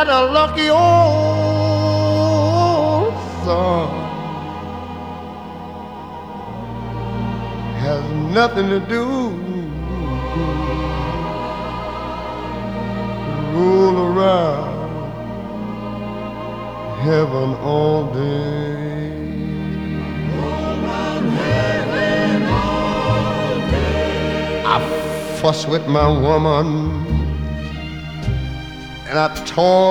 that lucky old sun has nothing to do to roll around heaven all day. I fuss with my woman and I toil